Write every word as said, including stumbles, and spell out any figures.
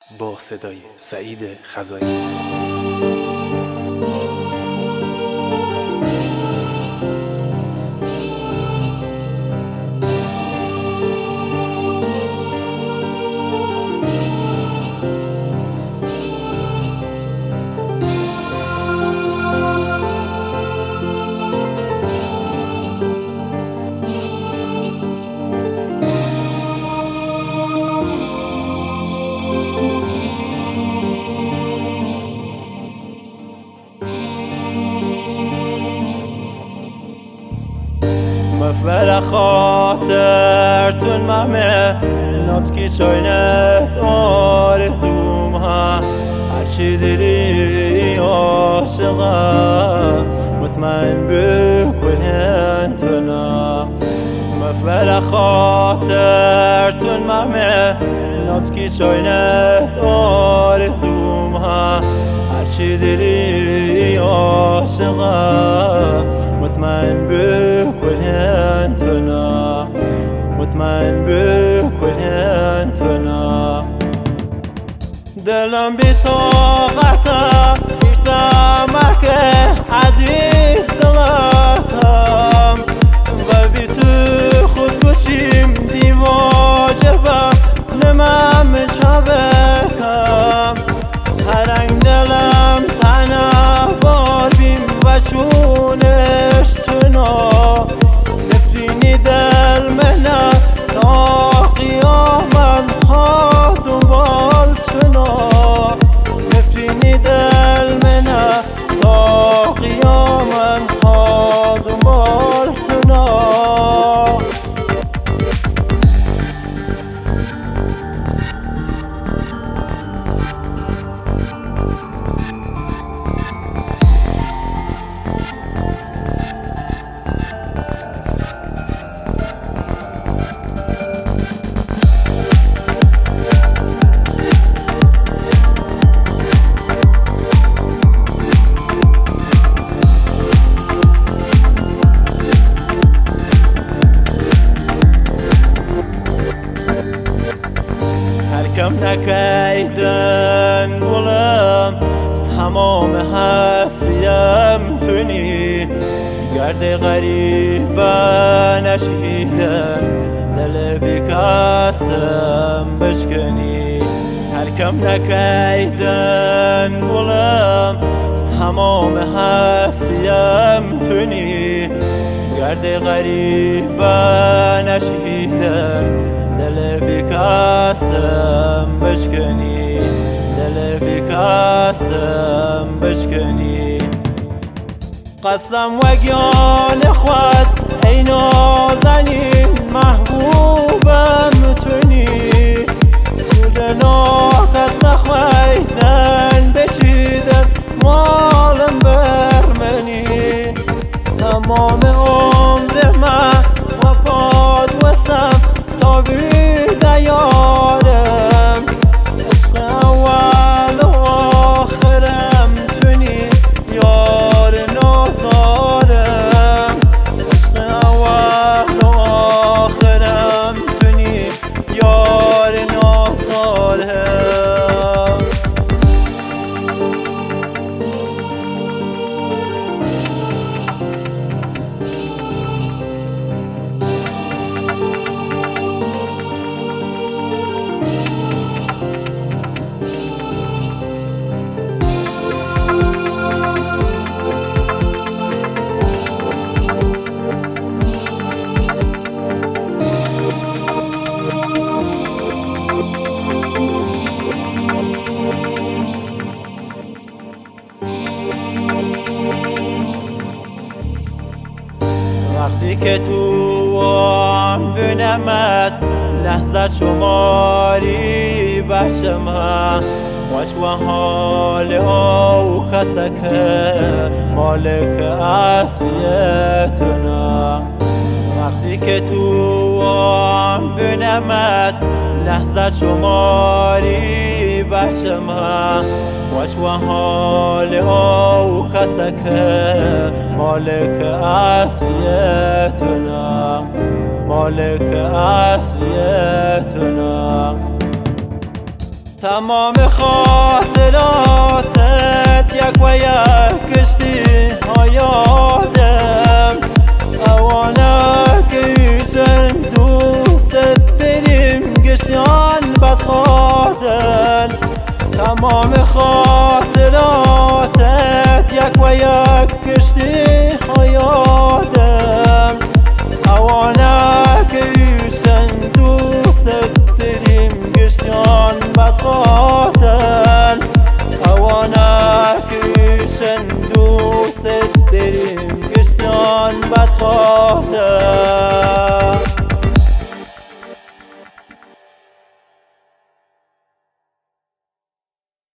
با صدای سعید خزایی. مفبر خاطرتون مهمه نازکی شاینت آرزوم ها هرچی داری عاشقم مطمئن بکنن تو نا مفبر خاطرتون مهمه نازکی شاینت آرزوم ها هرچی داری عاشقم مطمئن بکنن تو نا مطمئن بکنن تو نا دلم بی طاقته بیرتم که عزیز دلتم و بی تو خودکشیم دیواجبم نمم شبکم هرنگ دلم تنه بار بیم و شونش تو نا نفرینی دل منه تا قیامت ها دنبال تو نا نفرینی دل منه تا قیامت ها دنبال تو نا کم نکیدن گلم تمام هستیم تونی گرد غریبه نشیدن دل بیکسم بشکنی ترکم نکیدن گلم تمام هستیم تونی گرد غریبه نشیدن دل بیکسم بشکنی دل بیکسم بشکنی قسم و گیان خود ای نازنین محبوبم تونی گل ناکس نخویدن بشیدن مالم برمنی تمام عمر من و پاد وستم تا بیده یارم عشق اول و آخرم تونی یار نازارم عشق اول و آخرم تونی یار نازارم وقتی که تو آن بینمت لحظه شماری بشم خوش و حال او کسه که مالک اصلی تو نه وقتی که تو آن بینمت لحظه شماری بشم خوش و حال او کسه که مالک اصلی تو نه مالک اصلی تو نه تمام خاطراتت یک و یک کشتی ها یادم اوانه که ایشن دوست داریم گشتیان بدخوادن تمام خاطراتت یک و یک کشتی ها یادم اوانه که ایشن دوست داریم گشتیان بدخوادن اوانه که ایشن دوست داریم گشتیان بدخوادن